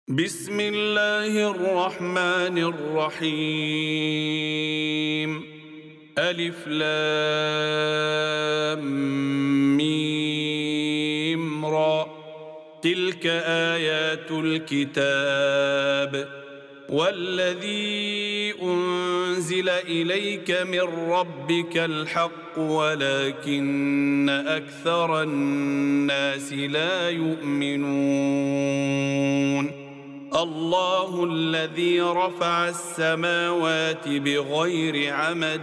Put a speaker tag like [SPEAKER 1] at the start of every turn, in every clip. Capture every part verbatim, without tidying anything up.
[SPEAKER 1] بسم الله الرحمن الرحيم. ألف لام ميم را. تلك آيات الكتاب والذي أنزل إليك من ربك الحق ولكن أكثر الناس لا يؤمنون. الله الذي رفع السماوات بغير عمد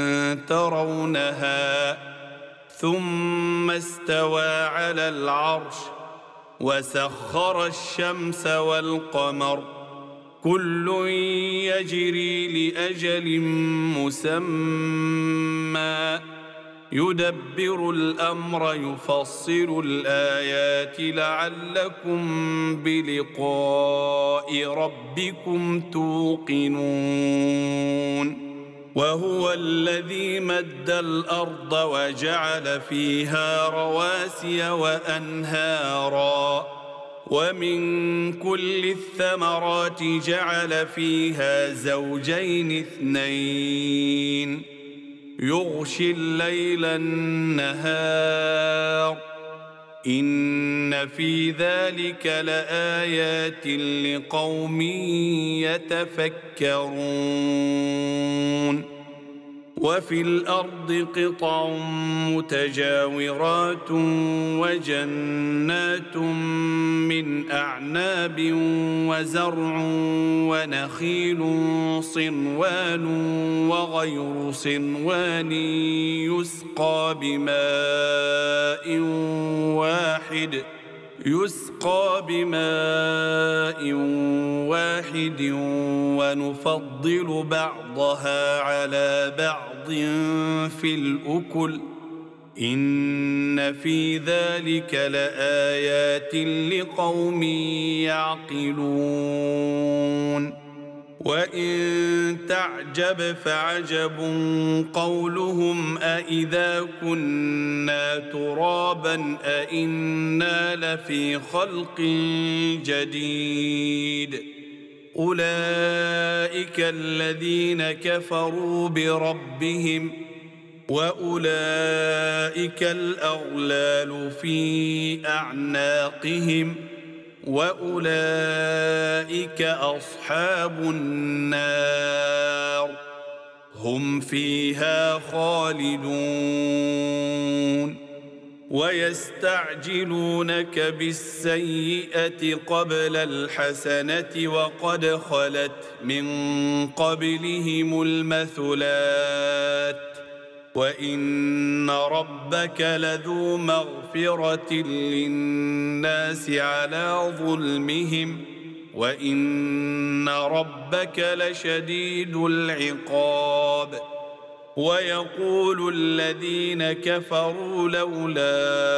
[SPEAKER 1] ترونها ثم استوى على العرش وسخر الشمس والقمر كل يجري لأجل مسمى يدبر الأمر يفصل الآيات لعلكم بلقاء ربكم توقنون. وهو الذي مد الأرض وجعل فيها رواسي وأنهارا ومن كل الثمرات جعل فيها زوجين اثنين يغشي الليل النهار إن في ذلك لآيات لقوم يتفكرون. وفي الأرض قطع متجاورات وجنات من أعناب وزرع ونخيل صنوان وغير صنوان يسقى بماء واحد يسقى بماء واحد ونفضل بعضها على بعض في الأكل إن في ذلك لآيات لقوم يعقلون. وإن تعجب فعجب قولهم أإذا كنا ترابا أإنا لفي خلق جديد أولئك الذين كفروا بربهم وأولئك الأغلال في أعناقهم وأولئك أصحاب النار هم فيها خالدون. ويستعجلونك بالسيئة قبل الحسنة وقد خلت من قبلهم المثلات وإن ربك لذو مغفرة للناس على ظلمهم وإن ربك لشديد العقاب. ويقول الذين كفروا لولا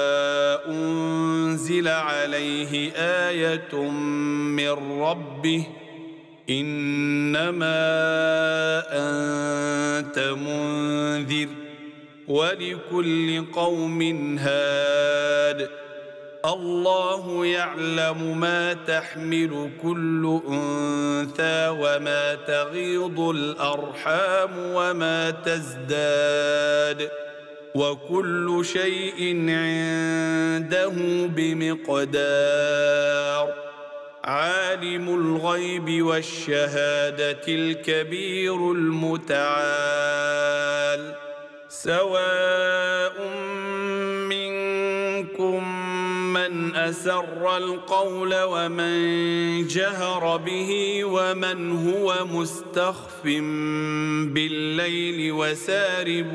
[SPEAKER 1] أنزل عليه آية من ربه إنما أنت منذر ولكل قوم هاد الله يعلم ما تحمل كل أنثى وما تغيض الأرحام وما تزداد وكل شيء عنده بمقدار. عالم الغيب والشهادة الكبير المتعال سواء منكم من أسر القول ومن جهر به ومن هو مستخف بالليل وسارب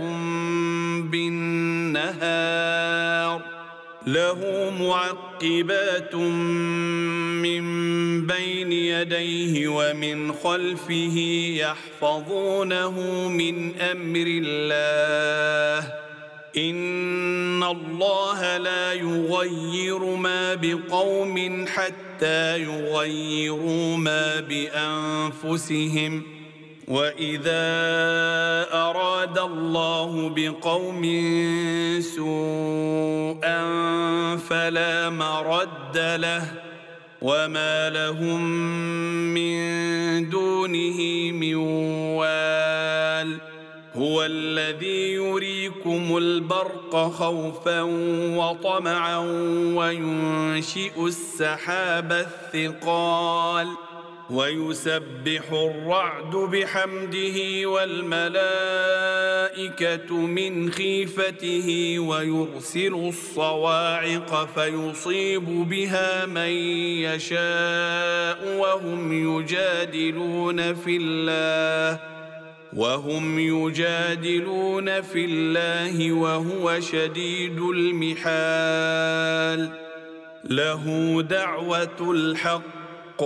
[SPEAKER 1] بالنهار له معقبات من بين يديه ومن خلفه يحفظونه من أمر الله إن الله لا يغير ما بقوم حتى يغيروا ما بأنفسهم وإذا أراد الله بقوم سوءا فلا مرد له وما لهم من دونه من وال هو الذي يريكم البرق خوفا وطمعا وينشئ السحاب الثقال ويسبح الرعد بحمده والملائكة من خيفته ويرسل الصواعق فيصيب بها من يشاء وهم يجادلون في الله وهم يجادلون في الله وهو شديد المحال له دعوة الحق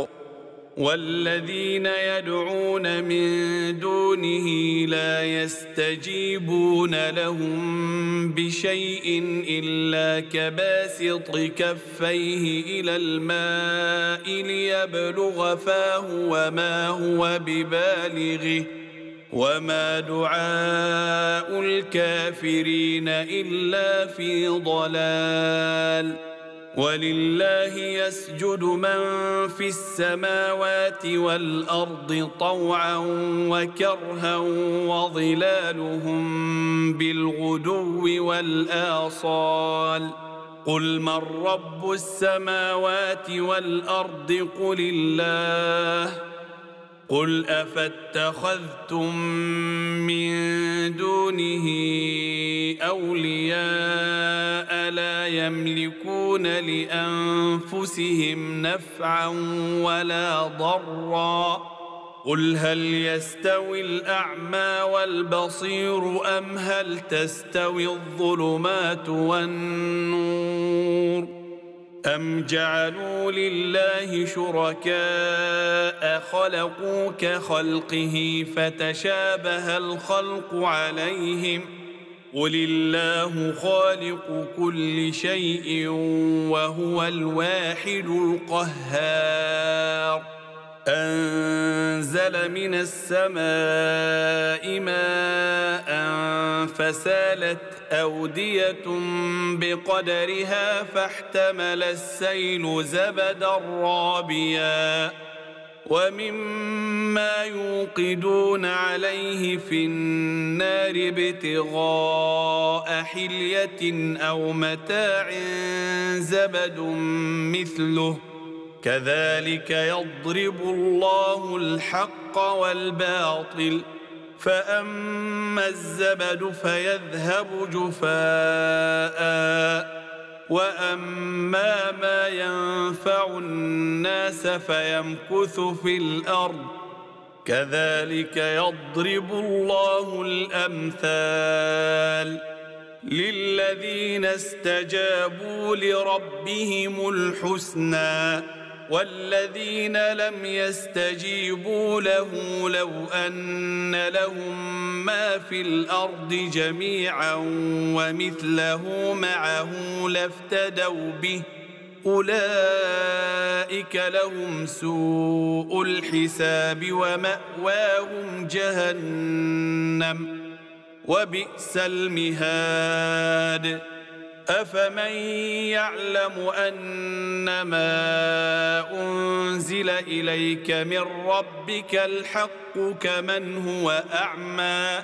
[SPEAKER 1] والذين يدعون من دونه لا يستجيبون لهم بشيء إلا كباسط كفيه إلى الماء ليبلغ فاه وما هو ببالغه وما دعاء الكافرين إلا في ضلال ولله يسجد من في السماوات والأرض طوعا وكرها وظلالهم بالغدو والآصال قل من رب السماوات والأرض قل الله قل أفاتخذتم من دونه أولياء لا يملكون لأنفسهم نفعا ولا ضرا قل هل يستوي الأعمى والبصير أم هل تستوي الظلمات والنور أم جعلوا لله شركاء خلقوا كخلقه فتشابه الخلق عليهم قل الله خالق كل شيء وهو الواحد القهار أنزل من السماء ماء فسالت أودية بقدرها فاحتمل السيل زبدا رابيا ومما يوقدون عليه في النار ابتغاء حلية أو متاع زبد مثله كذلك يضرب الله الحق والباطل فأما الزبد فيذهب جفاء وأما ما ينفع الناس فيمكث في الأرض كذلك يضرب الله الأمثال للذين استجابوا لربهم الحسنى والذين لم يستجيبوا له لو أن لهم ما في الأرض جميعا ومثله معه لافتدوا به أولئك لهم سوء الحساب ومأواهم جهنم وبئس المهاد أفمن يعلم أنما أنزل إليك من ربك الحق كمن هو أعمى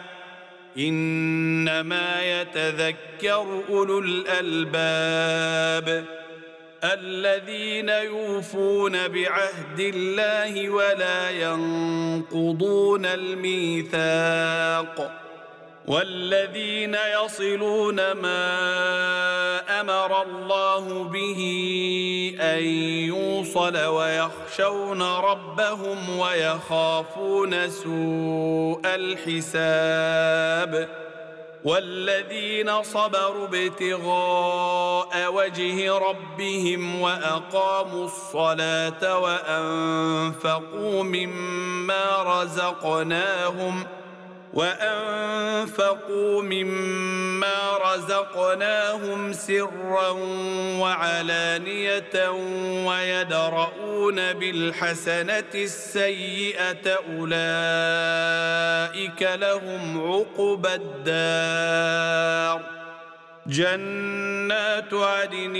[SPEAKER 1] إنما يتذكر أولو الألباب الذين يوفون بعهد الله ولا ينقضون الميثاق والذين يصلون ما أمر الله به أن يوصل ويخشون ربهم ويخافون سوء الحساب والذين صبروا ابتغاء وجه ربهم وأقاموا الصلاة وأنفقوا مما رزقناهم وأنفقوا مما رزقناهم سرا وعلانية ويدرؤون بالحسنة السيئة أولئك لهم عقبى الدار جنات عدن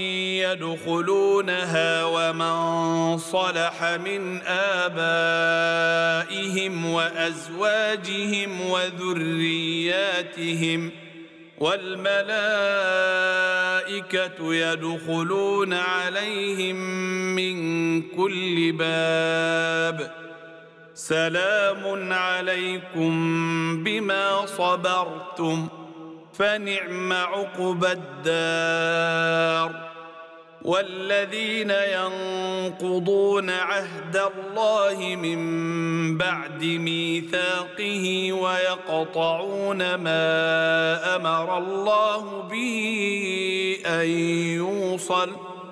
[SPEAKER 1] يدخلونها ومن صلح من آبائهم وأزواجهم وذرياتهم والملائكة يدخلون عليهم من كل باب سلام عليكم بما صبرتم فنعم عقبى الدار. والذين ينقضون عهد الله من بعد ميثاقه ويقطعون ما أمر الله به أن يوصل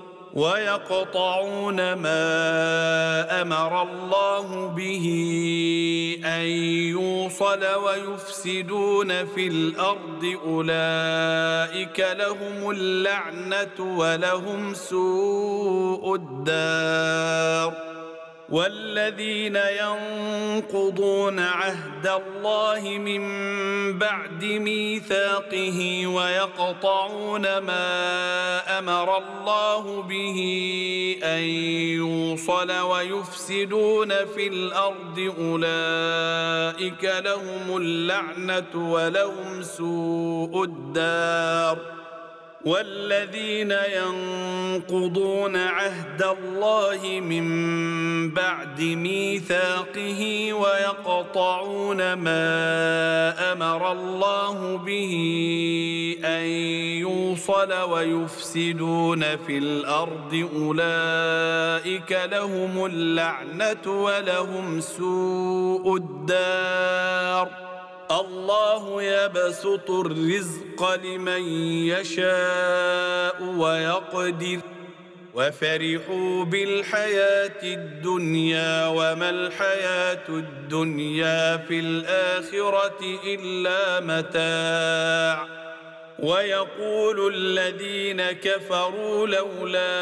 [SPEAKER 1] ويقطعون ما أمر الله به أن يوصل ويفسدون في الأرض أولئك لهم اللعنة ولهم سوء الدار. والذين ينقضون عهد الله من بعد ميثاقه ويقطعون ما أمر الله به أن يوصل ويفسدون في الأرض أولئك لهم اللعنة ولهم سوء الدار. والذين ينقضون عهد الله من بعد ميثاقه ويقطعون ما أمر الله به أن يوصل ويفسدون في الأرض أولئك لهم اللعنة ولهم سوء الدار. الله يبسط الرزق لمن يشاء ويقدر وفرحوا بالحياة الدنيا وما الحياة الدنيا في الآخرة إلا متاع. ويقول الذين كفروا لولا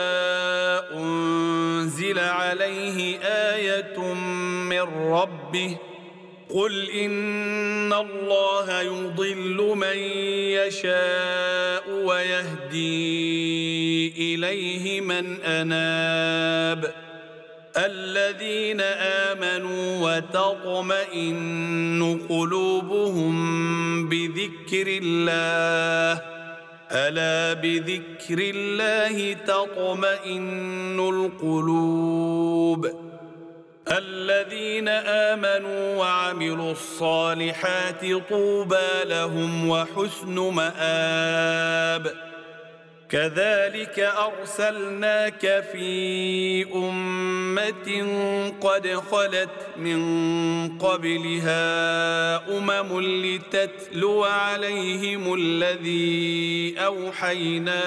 [SPEAKER 1] أنزل عليه آية من ربه قل إن الله يضل من يشاء ويهدي إليه من أناب. الذين آمنوا وتطمئن قلوبهم بذكر الله ألا بذكر الله تطمئن القلوب. الذين آمنوا وعملوا الصالحات طوبى لهم وحسن مآب. كذلك أرسلناك في أمة قد خلت من قبلها أمم لتتلو عليهم الذي أوحينا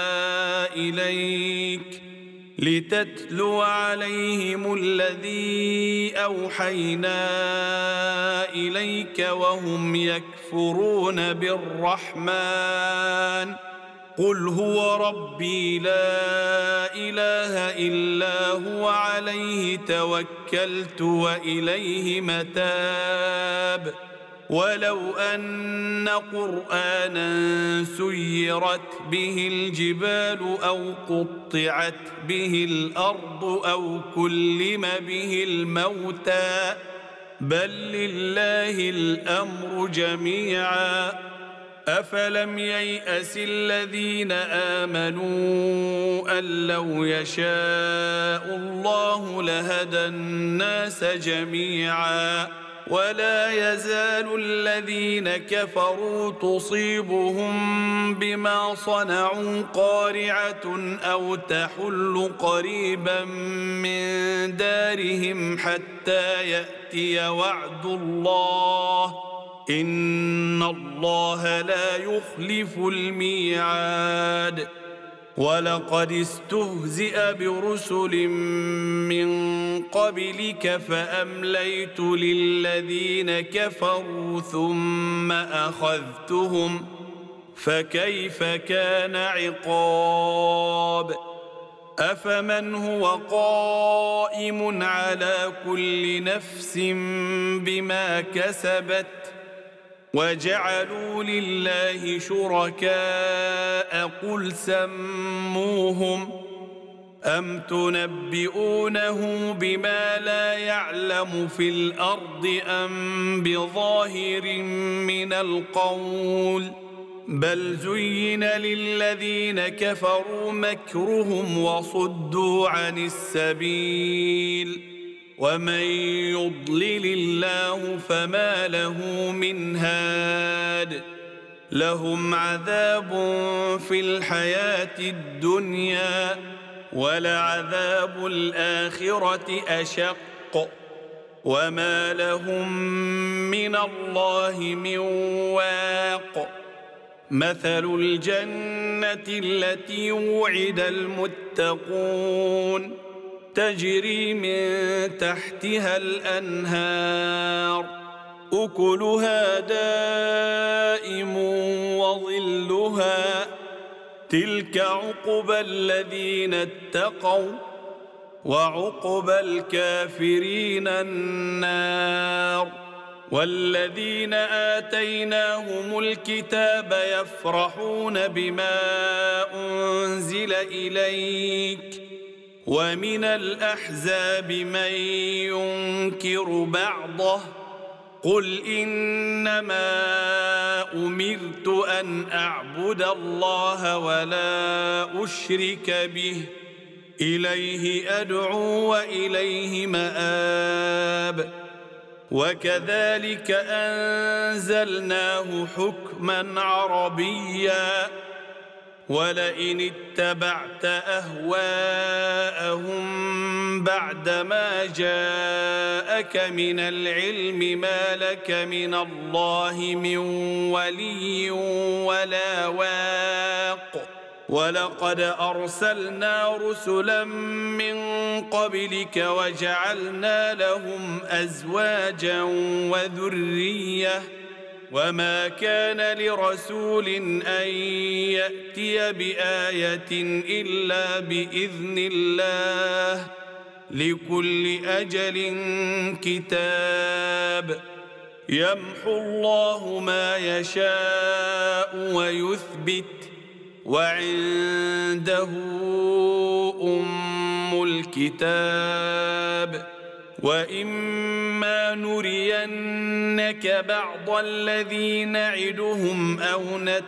[SPEAKER 1] إليك لتتلو عليهم الذي أوحينا إليك وهم يكفرون بالرحمن قل هو ربي لا إله إلا هو عليه توكلت وإليه متاب. ولو أن قرآنا سيرت به الجبال أو قطعت به الأرض أو كلم به الموتى بل لله الأمر جميعا أفلم ييأس الذين آمنوا أن لو يشاء الله لهدى الناس جميعا ولا يزال الذين كفروا تصيبهم بما صنعوا قارعة أو تحل قريبا من دارهم حتى يأتي وعد الله إن الله لا يخلف الميعاد. ولقد استهزئ برسل من قبلك فأمليت للذين كفروا ثم أخذتهم فكيف كان عقاب. أفمن هو قائم على كل نفس بما كسبت وجعلوا لله شركاء قل سموهم أم تنبئونه بما لا يعلم في الأرض أم بظاهر من القول بل زين للذين كفروا مكرهم وصدوا عن السبيل ومن يضلل الله فما له من هاد لهم عذاب في الحياة الدنيا ولعذاب الآخرة أشق وما لهم من الله من واق مثل الجنة التي وعد المتقون تجري من تحتها الأنهار أكلها دائم وظلها تلك عقبى الذين اتقوا وعقبى الكافرين النار والذين آتيناهم الكتاب يفرحون بما أنزل إليك ومن الأحزاب من ينكر بعضه قل إنما أمرت أن أعبد الله ولا أشرك به إليه أدعو وإليه مآب وكذلك أنزلناه حكما عربيا ولئن اتبعت أهواءهم بعدما جاءك من العلم ما لك من الله من ولي ولا واق ولقد أرسلنا رسلا من قبلك وجعلنا لهم أزواجا وذرية وما كان لرسول أن يأتي بآية إلا بإذن الله لكل أجل كتاب يمحو الله ما يشاء ويثبت وعنده أم الكتاب وإما نرينك بعض الذي نعدهم أو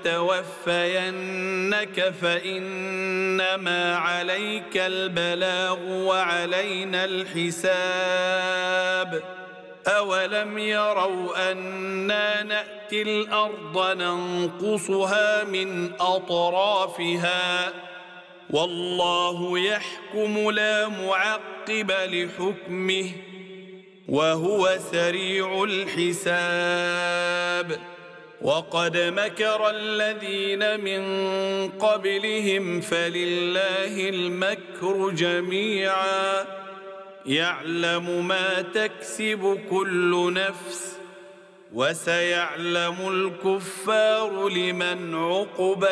[SPEAKER 1] نتوفينك فإنما عليك البلاغ وعلينا الحساب أولم يروا أنا نأتي الأرض ننقصها من أطرافها والله يحكم لا معقب لحكمه وهو سريع الحساب وقد مكر الذين من قبلهم فلله المكر جميعا يعلم ما تكسب كل نفس وسيعلم الكفار لمن عقبى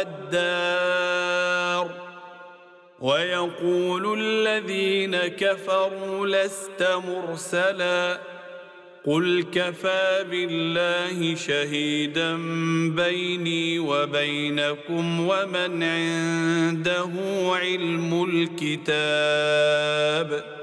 [SPEAKER 1] الدار ويقول الذين كفروا لست مرسلا قل كفى بالله شهيدا بيني وبينكم ومن عنده علم الكتاب